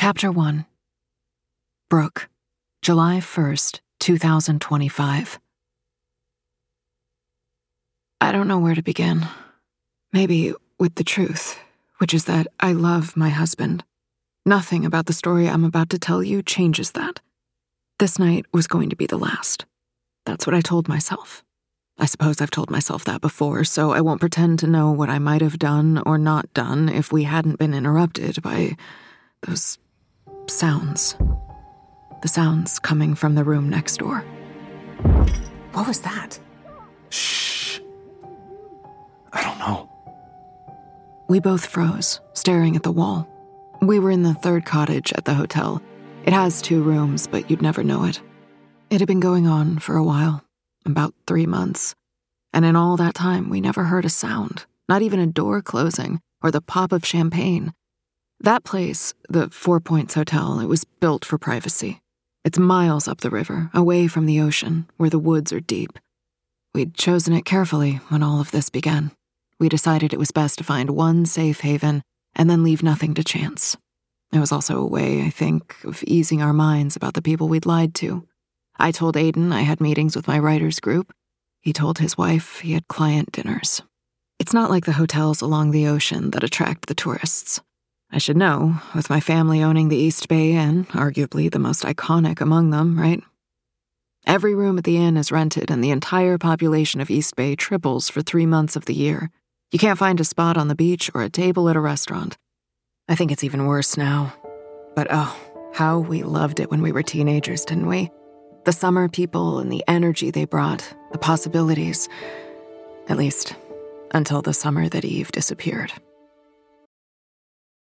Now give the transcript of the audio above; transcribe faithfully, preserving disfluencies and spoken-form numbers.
Chapter one. Brooke, July first, two thousand twenty-five. I don't know where to begin. Maybe with the truth, which is that I love my husband. Nothing about the story I'm about to tell you changes that. This night was going to be the last. That's what I told myself. I suppose I've told myself that before, so I won't pretend to know what I might have done or not done if we hadn't been interrupted by those sounds. The sounds coming from the room next door. What was that? Shh. I don't know. We both froze, staring at the wall. We were in the third cottage at the hotel. It has two rooms, but you'd never know it. It had been going on for a while, about three months. And in all that time, we never heard a sound, not even a door closing or the pop of champagne. That place, the Four Points Hotel, it was built for privacy. It's miles up the river, away from the ocean, where the woods are deep. We'd chosen it carefully when all of this began. We decided it was best to find one safe haven and then leave nothing to chance. It was also a way, I think, of easing our minds about the people we'd lied to. I told Aiden I had meetings with my writers group. He told his wife he had client dinners. It's not like the hotels along the ocean that attract the tourists. I should know, with my family owning the East Bay Inn, arguably the most iconic among them, right? Every room at the inn is rented, and the entire population of East Bay triples for three months of the year. You can't find a spot on the beach or a table at a restaurant. I think it's even worse now. But oh, how we loved it when we were teenagers, didn't we? The summer people and the energy they brought, the possibilities. At least, until the summer that Eve disappeared.